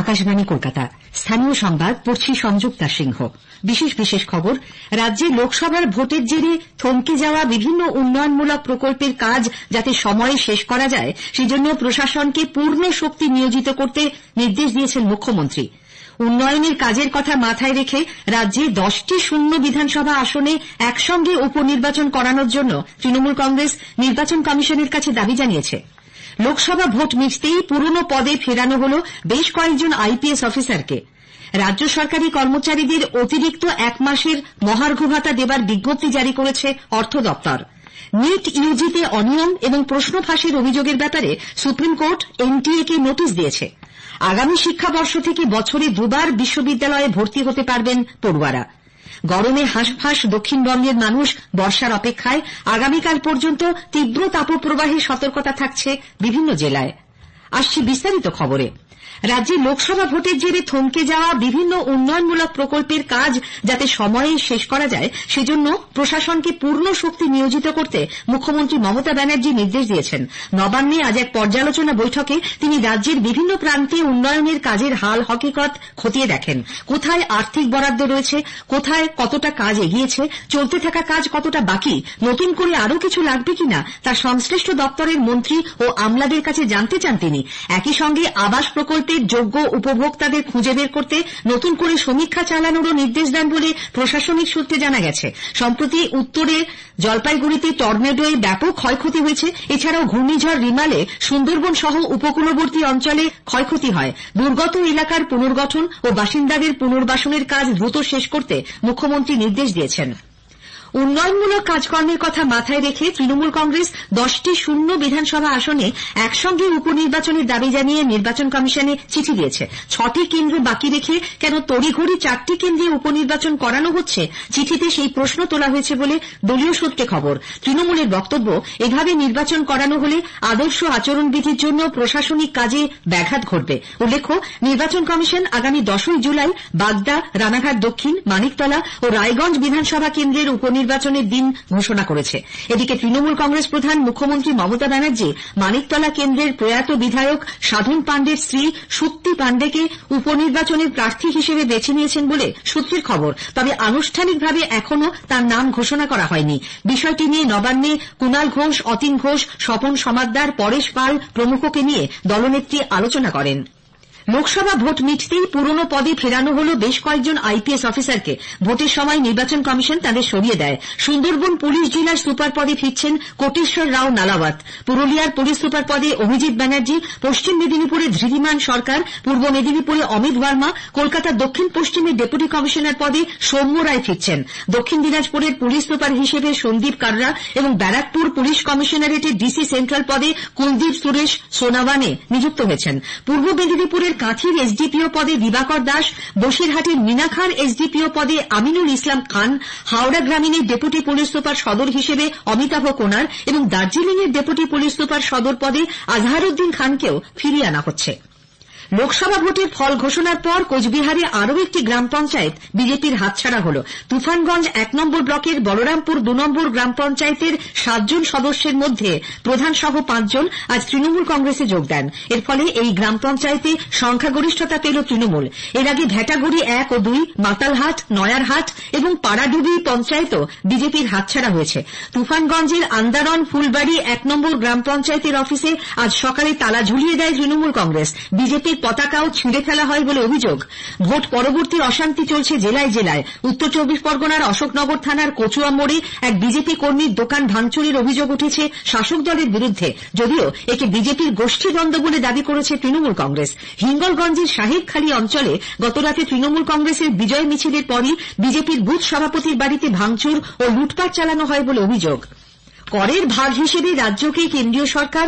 আকাশবাণী কলকাতা। স্থানীয় সংবাদ পড়ছি সংযুক্তা সিংহ। বিশেষ খবর। রাজ্যে লোকসভার ভোটের জেরে থমকে যাওয়া বিভিন্ন উন্নয়নমূলক প্রকল্পের কাজ যাতে সময়ে শেষ করা যায় সেজন্য প্রশাসনকে পূর্ণ শক্তি নিয়োজিত করতে নির্দেশ দিয়েছেন মুখ্যমন্ত্রী। উন্নয়নের কাজের কথা মাথায় রেখে রাজ্যে 10টি শূন্য বিধানসভা আসনে একসঙ্গে উপনির্বাচন করানোর জন্য তৃণমূল কংগ্রেস নির্বাচন কমিশনের কাছে দাবি জানিয়েছে। লোকসভা ভোট মিটতেই পুরনো পদে ফেরানো হল বেশ কয়েকজন আইপিএস অফিসারকে। রাজ্য সরকারি কর্মচারীদের অতিরিক্ত 1 মাসের মহার্ঘ ভাতা দেবার বিজ্ঞপ্তি জারি করেছে অর্থ দপ্তর। নিট ইউজিতে অনিয়ম এবং প্রশ্ন ফাঁসের অভিযোগের ব্যাপারে সুপ্রিম কোর্ট এনটিএ কে নোটিশ দিয়েছে। আগামী শিক্ষাবর্ষ থেকে বছরে 2 বার বিশ্ববিদ্যালয়ে ভর্তি হতে পারবেন পড়ুয়ারা। গরমে হাঁসফাঁস দক্ষিণবঙ্গের মানুষ বর্ষার অপেক্ষায়। আগামীকাল পর্যন্ত তীব্র তাপপ্রবাহের সতর্কতা থাকছে বিভিন্ন জেলায়। আসছি বিস্তারিত খবরে। রাজ্যে লোকসভা ভোটের জেরে থমকে যাওয়া বিভিন্ন উন্নয়নমূলক প্রকল্পের কাজ যাতে সময়ে শেষ করা যায় সেজন্য প্রশাসনকে পূর্ণ শক্তি নিয়োজিত করতে মুখ্যমন্ত্রী মমতা ব্যানার্জি নির্দেশ দিয়েছেন। নবান্নে আজ এক পর্যালোচনা বৈঠকে তিনি রাজ্যের বিভিন্ন প্রান্তে উন্নয়নের কাজের হাল হকিকত খতিয়ে দেখেন। কোথায় আর্থিক বরাদ্দ রয়েছে, কোথায় কতটা কাজ এগিয়েছে, চলতে থাকা কাজ কতটা বাকি, নতুন করে আরও কিছু লাগবে কিনা তা সংশ্লিষ্ট দপ্তরের মন্ত্রী ও আমলাদের কাছে জানতে চান তিনি। একই সঙ্গে আবাস প্রকল্পে যোগ্য উপভোক্তাদের খুঁজে বের করতে নতুন করে সমীক্ষা চালানোরও নির্দেশ দেন বলে প্রশাসনিক সূত্রে জানা গেছে। সম্প্রতি উত্তরে জলপাইগুড়িতে টর্নেডোয় ব্যাপক ক্ষয়ক্ষতি হয়েছে। এছাড়াও ঘূর্ণিঝড় রিমালে সুন্দরবন সহ উপকূলবর্তী অঞ্চলে ক্ষয়ক্ষতি হয়। দুর্গত এলাকার পুনর্গঠন ও বাসিন্দাদের পুনর্বাসনের কাজ দ্রুত শেষ করতে মুখ্যমন্ত্রী নির্দেশ দিয়েছেন। উন্নয়নমূলক কাজকর্মের কথা মাথায় রেখে তৃণমূল কংগ্রেস 10টি শূন্য বিধানসভা আসনে একসঙ্গে উপনির্বাচনের দাবি জানিয়ে নির্বাচন কমিশনে চিঠি দিয়েছে। 6টি কেন্দ্র বাকি রেখে কেন তড়িঘড়ি 4টি কেন্দ্রে উপনির্বাচন করানো হচ্ছে, চিঠিতে সেই প্রশ্ন তোলা হয়েছে বলে দলীয় সূত্রে খবর। তৃণমূলের বক্তব্য, এভাবে নির্বাচন করানো হলে আদর্শ আচরণবিধির জন্য প্রশাসনিক কাজে ব্যাঘাত ঘটবে। উল্লেখ্য, নির্বাচন কমিশন আগামী 10ই জুলাই বাগদা, রানাঘাট দক্ষিণ, মানিকতলা ও রায়গঞ্জ বিধানসভা কেন্দ্রের নির্বাচনের দিন ঘোষণা করেছে। এদিকে তৃণমূল কংগ্রেস প্রধান মুখ্যমন্ত্রী মমতা ব্যানার্জি মানিকতলা কেন্দ্রের প্রয়াত বিধায়ক সাধন পাণ্ডের স্ত্রী সুত্তি পাণ্ডেকে উপনির্বাচনের প্রার্থী হিসেবে বেছে নিয়েছেন বলে সূত্রের খবর। তবে আনুষ্ঠানিকভাবে এখনো তার নাম ঘোষণা করা হয়নি। বিষয়টি নিয়ে নবান্নে কুণাল ঘোষ, অতীন ঘোষ, স্বপন সমাদ্দার, পরেশ পাল প্রমুখকে নিয়ে দলনেত্রী আলোচনা করেন। লোকসভা ভোট মিটতেই পুরনো পদে ফেরানো হল বেশ কয়েকজন আইপিএস অফিসারকে। ভোটের সময় নির্বাচন কমিশন তাদের সরিয়ে দেয়। সুন্দরবন পুলিশ জেলার সুপার পদে ফিরছেন কোটেশ্বর রাও নালাওয়াত, পুরুলিয়ার পুলিশ সুপার পদে অভিজিৎ ব্যানার্জি, পশ্চিম মেদিনীপুরে ধৃতিমান সরকার, পূর্ব মেদিনীপুরে অমিত বর্মা, কলকাতার দক্ষিণ পশ্চিমের ডেপুটি কমিশনার পদে সৌম্য রায় ফিরছেন। দক্ষিণ দিনাজপুরের পুলিশ সুপার হিসেবে সন্দীপ কাররা এবং ব্যারাকপুর পুলিশ কমিশনারেটের ডিসি সেন্ট্রাল পদে কুলদীপ সুরেশ সোনাওয়ানে নিযুক্ত হয়েছেন। পূর্ব মেদিনীপুরের কাঁথির এসডিপিও পদে দিবাকর দাস, বসিরহাটের মিনাখার এসডিপিও পদে আমিনুল ইসলাম খান, হাওড়া গ্রামীণের ডেপুটি পুলিশ সুপার সদর হিসেবে অমিতাভ কোনার এবং দার্জিলিংয়ের ডেপুটি পুলিশ সুপার সদর পদে আজহারউদ্দিন খানকেও ফিরিয়ে আনা হচ্ছে। লোকসভা ভোটের ফল ঘোষণার পর কোচবিহারে আরও একটি গ্রাম পঞ্চায়েত বিজেপির হাতছাড়া হল। তুফানগঞ্জ 1 নম্বর ব্লকের বলরামপুর 2 নম্বর গ্রাম পঞ্চায়েতের 7 জন সদস্যের মধ্যে প্রধান সহ 5 জন আজ তৃণমূল কংগ্রেসে যোগ দেন। এর ফলে এই গ্রাম পঞ্চায়েতে সংখ্যাগরিষ্ঠতা পেল তৃণমূল। এর আগে ভেটাগুড়ি 1 ও 2, মাতালহাট, নয়ারহাট এবং পাড়াডুবি পঞ্চায়েতও বিজেপির হাতছাড়া হয়েছে। তুফানগঞ্জের আন্দারন ফুলবাড়ি 1 নম্বর গ্রাম পঞ্চায়েতের অফিসে আজ সকালে তালা ঝুলিয়ে দেয় তৃণমূল কংগ্রেস। বিজেপির পতাকাও ছিঁড়ে ফেলা হয় বলে অভিযোগ। ভোট পরবর্তী অশান্তি চলছে জেলায় জেলায়। উত্তর 24 পরগনার অশোকনগর থানার কচুয়া মোড়ে এক বিজেপি কর্মীর দোকান ভাঙচুরের অভিযোগ উঠেছে শাসক দলের বিরুদ্ধে, যদিও একে বিজেপির গোষ্ঠীদ্বন্দ্ব বলে দাবি করেছে তৃণমূল কংগ্রেস। হিঙ্গলগঞ্জের সাহেবখালী অঞ্চলে গতরাতে তৃণমূল কংগ্রেসের বিজয় মিছিলের পরই বিজেপির বুথ সভাপতির বাড়িতে ভাঙচুর ও লুটপাট চালানো হয় বলে অভিযোগ। করের ভাগ হিসেবে রাজ্যকে কেন্দ্রীয় সরকার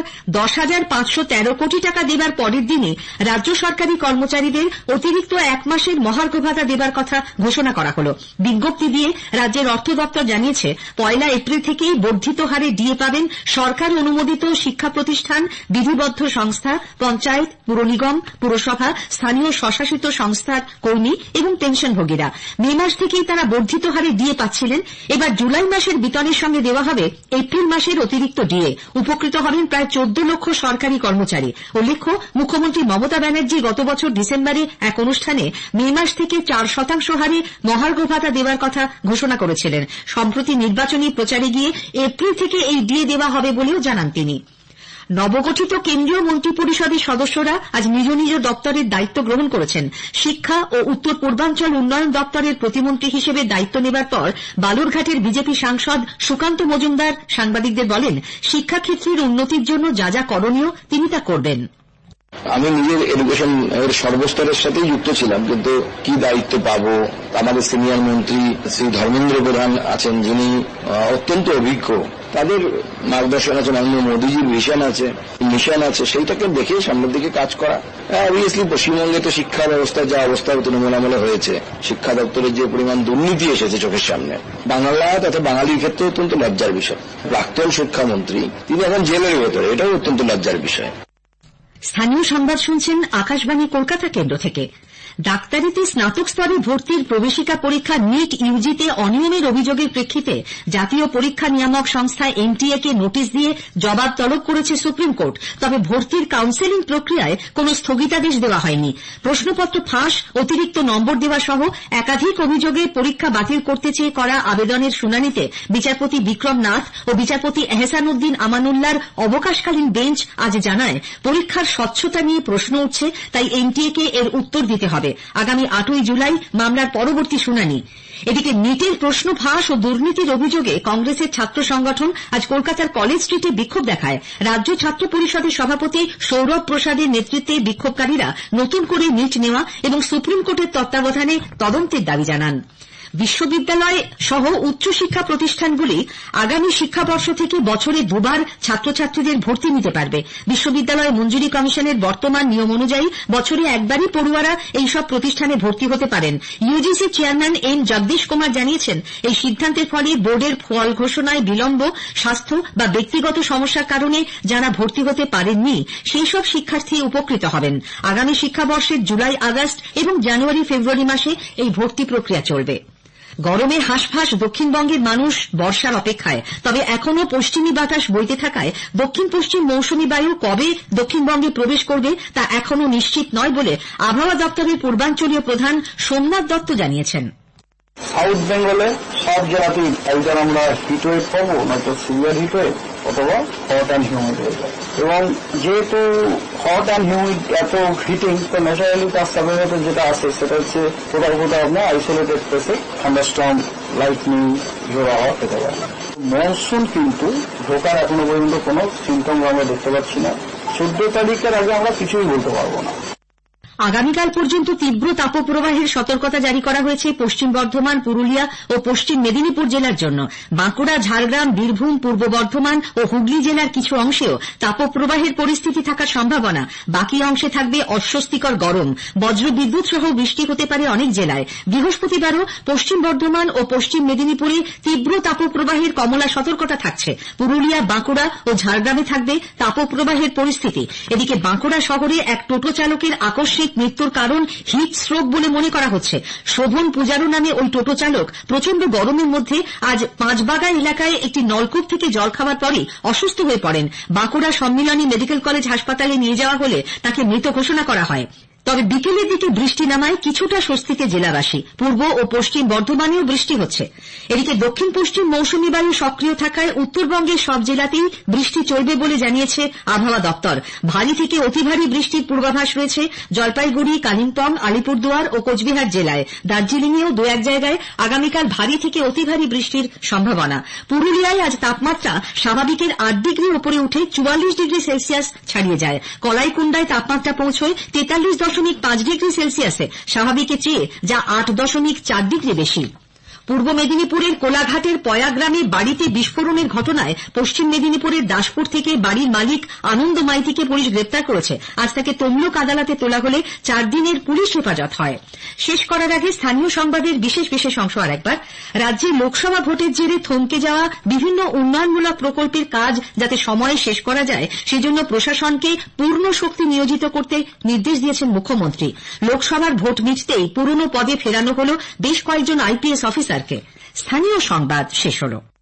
10,513 কোটি টাকা দেবার পরের দিনই রাজ্য সরকারি কর্মচারীদের অতিরিক্ত 1 মাসের মহার্ঘ ভাতা দেবার কথা ঘোষণা করা হল। বিজ্ঞপ্তি দিয়ে রাজ্যের অর্থ দপ্তর জানিয়েছে, 1 এপ্রিল থেকেই বর্ধিত হারে ডিএ পাবেন সরকার অনুমোদিত শিক্ষা প্রতিষ্ঠান, বিধিবদ্ধ সংস্থা, পঞ্চায়েত, পুর নিগম, পুরসভা, স্থানীয় স্বশাসিত সংস্থার কর্মী এবং পেনশনভোগীরা। মে মাস থেকেই তারা বর্ধিত হারে ডিএ পাচ্ছিলেন। এবার জুলাই মাসের বেতনের সঙ্গে দেওয়া হবে এপ্রিল এপ্রিল মাসের অতিরিক্ত ডিএ। উপকৃত হবেন প্রায় 14 লক্ষ সরকারি কর্মচারী। উল্লেখ্য, মুখ্যমন্ত্রী মমতা ব্যানার্জি গত বছর ডিসেম্বরে এক অনুষ্ঠানে মে মাস থেকে 4% হারে মহার্ঘ ভাতা দেওয়ার কথা ঘোষণা করেছিলেন। সম্প্রতি নির্বাচনী প্রচারে গিয়ে এপ্রিল থেকে এই ডিএ দেওয়া হবে বলেও জানান তিনি। নবগঠিত কেন্দ্রীয় মন্ত্রিপরিষদের সদস্যরা আজ নিজ নিজ দপ্তরের দায়িত্ব গ্রহণ করেছেন। শিক্ষা ও উত্তর পূর্বাঞ্চল উন্নয়ন দপ্তরের প্রতিমন্ত্রী হিসেবে দায়িত্ব নেবার পর বালুরঘাটের বিজেপি সাংসদ সুকান্ত মজুমদার সাংবাদিকদের বলেন, শিক্ষাক্ষেত্রের উন্নতির জন্য যা যা করণীয় তিনি তা করবেন। আমি নিজের এডুকেশন এর সর্বস্তরের সাথেই যুক্ত ছিলাম, কিন্তু কি দায়িত্ব পাবো, আমাদের সিনিয়র মন্ত্রী শ্রী ধর্মেন্দ্র প্রধান আছেন, যিনি অত্যন্ত অভিজ্ঞ, তাদের মার্গদর্শন আছে, মাননীয় মোদীজির মিশন আছে, সেইটাকে দেখে সামনের দিকে কাজ করা। অবভিয়াসলি পশ্চিমবঙ্গে তো শিক্ষা ব্যবস্থার যা অবস্থা তৃণমূল আমলে হয়েছে, শিক্ষা দপ্তরের যে পরিমাণ দুর্নীতি এসেছে চোখের সামনে, বাংলা তথা বাঙালির ক্ষেত্রে অত্যন্ত লজ্জার বিষয়। প্রাক্তন শিক্ষামন্ত্রী তিনি এখন জেলের ভেতরে, এটাও অত্যন্ত লজ্জার বিষয়। স্থানীয় সংবাদ শুনছেন আকাশবাণী কলকাতা কেন্দ্র থেকে। ডাক্তারিতে স্নাতক স্তরে ভর্তির প্রবেশিকা পরীক্ষা নিট ইউজিতে অনিয়মের অভিযোগের প্রেক্ষিতে জাতীয় পরীক্ষা নিয়ামক সংস্থা এনটিএ কে নোটিশ দিয়ে জবাব তলব করেছে সুপ্রিম কোর্ট। তবে ভর্তির কাউন্সেলিং প্রক্রিয়ায় কোনো স্থগিতাদেশ দেওয়া হয়নি। প্রশ্নপত্র ফাঁস, অতিরিক্ত নম্বর দেওয়া সহ একাধিক অভিযোগে পরীক্ষা বাতিল করতে চেয়ে করা আবেদনের শুনানিতে বিচারপতি বিক্রম নাথ ও বিচারপতি এহসান উদ্দিন আমানুল্লাহর অবকাশকালীন বেঞ্চ আজ জানায়, পরীক্ষার স্বচ্ছতা নিয়ে প্রশ্ন উঠছে, তাই এনটিএ কে এর উত্তর দিতে হবে। আগামী 8ই জুলাই মামলার পরবর্তী শুনানি। এদিকে নিটের প্রশ্ন ফাঁস ও দুর্নীতির অভিযোগে কংগ্রেসের ছাত্র সংগঠন আজ কলকাতার কলেজ স্ট্রিটে বিক্ষোভ দেখায়। রাজ্য ছাত্র পরিষদের সভাপতি সৌরভ প্রসাদের নেতৃত্বে বিক্ষোভকারীরা নতুন করে নিট নেওয়া এবং সুপ্রিম কোর্টের তত্ত্বাবধানে তদন্তের দাবি জানান। বিশ্ববিদ্যালয় সহ উচ্চশিক্ষা প্রতিষ্ঠানগুলি আগামী শিক্ষাবর্ষ থেকে বছরে দুবার ছাত্রছাত্রীদের ভর্তি নিতে পারবে। বিশ্ববিদ্যালয় মঞ্জুরি কমিশনের বর্তমান নিয়ম অনুযায়ী বছরে একবারই পড়ুয়ারা এইসব প্রতিষ্ঠানে ভর্তি হতে পারেন। UGC chairman N Jagadish Kumar জানিয়েছেন, এই সিদ্ধান্তের ফলে বোর্ডের ফল ঘোষণায় বিলম্ব, স্বাস্থ্য বা ব্যক্তিগত সমস্যার কারণে যারা ভর্তি হতে পারেননি সেই সব শিক্ষার্থী উপকৃত হবেন। আগামী শিক্ষাবর্ষের জুলাই, আগস্ট এবং জানুয়ারি, ফেব্রুয়ারি মাসে এই ভর্তি প্রক্রিয়া চলবে। গরমে হাঁসফাঁস দক্ষিণবঙ্গের মানুষ বর্ষার অপেক্ষায়। তবে এখনো পশ্চিমী বাতাস বইতে থাকায় দক্ষিণ পশ্চিম মৌসুমী বায়ু কবে দক্ষিণবঙ্গে প্রবেশ করবে তা এখনো নিশ্চিত নয় বলে আবহাওয়া দপ্তরের পূর্বাঞ্চলীয় প্রধান সোমনাথ দত্ত জানিয়েছেন। সাউথ বেঙ্গলে সব জেলাতেই একবার আমরা হিটওয়েভ পাবো, নয়তো সিভিয়ার হিটওয়েভ অথবা হট অ্যান্ড হিউমিড হয়ে যায়। এবং যেহেতু হট অ্যান্ড হিউমিড এত হিটিং, তো ন্যাচারালি তার সাথে যেটা আছে সেটা হচ্ছে কোথাও কোথাও আপনার আইসোলেটেড প্লেসে থান্ডারস্টর্ম, লাইটনিং, ঝোড়ো হাওয়া পেতে পারে। মনসুন কিন্তু ঢোকার এখনো পর্যন্ত কোনো সিমটম আমরা দেখতে পাচ্ছি না। 14 তারিখের আগে আমরা কিছুই বলতে পারবো না। আগামীকাল পর্যন্ত তীব্র তাপপ্রবাহের সতর্কতা জারি করা হয়েছে পশ্চিম বর্ধমান, পুরুলিয়া ও পশ্চিম মেদিনীপুর জেলার জন্য। বাঁকুড়া, ঝাড়গ্রাম, বীরভূম, পূর্ব বর্ধমান ও হুগলি জেলার কিছু অংশেও তাপপ্রবাহের পরিস্থিতি থাকার সম্ভাবনা। বাকি অংশে থাকবে অস্বস্তিকর গরম, বজ্রবিদ্যুৎ সহ বৃষ্টি হতে পারে অনেক জেলায়। বৃহস্পতিবারও পশ্চিম বর্ধমান ও পশ্চিম মেদিনীপুরে তীব্র তাপপ্রবাহের কমলা সতর্কতা থাকছে। পুরুলিয়া, বাঁকুড়া ও ঝাড়গ্রামে থাকবে তাপপ্রবাহের পরিস্থিতি। এদিকে বাঁকুড়া শহরে এক টোটো চালকের আকস্মিক মৃত্যুর কারণ হিট স্ট্রোক বলে মনে করা হচ্ছে। শোভন পূজারু নামে ওই টোটো চালক প্রচন্ড গরমের মধ্যে আজ পাঁচবাগা এলাকায় একটি নলকূপ থেকে জল খাওয়ার পরই অসুস্থ হয়ে পড়েন। বাঁকুড়া সম্মিলনী মেডিকেল কলেজ হাসপাতালে নিয়ে যাওয়া হলে তাকে মৃত ঘোষণা করা হয়। তবে বিকেলের দিকে বৃষ্টি নামায় কিছুটা স্বস্তিতে জেলাবাসী। পূর্ব ও পশ্চিম বর্ধমানেও বৃষ্টি হচ্ছে। এদিকে দক্ষিণ পশ্চিম মৌসুমী বায়ু সক্রিয় থাকায় উত্তরবঙ্গের সব জেলাতেই বৃষ্টি চলবে বলে জানিয়েছে আবহাওয়া দপ্তর। ভারী থেকে অতি ভারী বৃষ্টির পূর্বাভাস রয়েছে জলপাইগুড়ি, কালিম্পং, আলিপুরদুয়ার ও কোচবিহার জেলায়। দার্জিলিংয়েও দু এক জায়গায় আগামীকাল ভারী থেকে অতি ভারী বৃষ্টির সম্ভাবনা। পুরুলিয়ায় আজ তাপমাত্রা স্বাভাবিকের 8 ডিগ্রি উপরে উঠে 44 ডিগ্রি সেলসিয়াস ছাড়িয়ে যায়। কলাইকুণ্ডায় তাপমাত্রা পৌঁছয় 43.5 ডিগ্রি সেলসিয়াসে, স্বাভাবিকের চেয়ে যা 8.4 ডিগ্রি বেশি। পূর্ব মেদিনীপুরের কোলাঘাটের পয়া গ্রামে বাড়িতে বিস্ফোরণের ঘটনায় পশ্চিম মেদিনীপুরের দাসপুর থেকে বাড়ির মালিক আনন্দ মাইতিকে পুলিশ গ্রেপ্তার করেছে। আজ তাকে তমলুক আদালতে তোলা হলে 4 দিনের পুলিশ হেফাজত হয়। শেষ করার আগে স্থানীয় সংবাদের বিশেষ অংশ আরেকবার। রাজ্যে লোকসভা ভোটের জেরে থমকে যাওয়া বিভিন্ন উন্নয়নমূলক প্রকল্পের কাজ যাতে সময়ে শেষ করা যায় সেজন্য প্রশাসনকে পূর্ণ শক্তি নিয়োজিত করতে নির্দেশ দিয়েছেন মুখ্যমন্ত্রী। লোকসভার ভোট মিটতেই পুরনো পদে ফেরানো হল বেশ কয়েকজন আইপিএস অফিসারকে। স্থানীয় সংবাদ শেষ হল।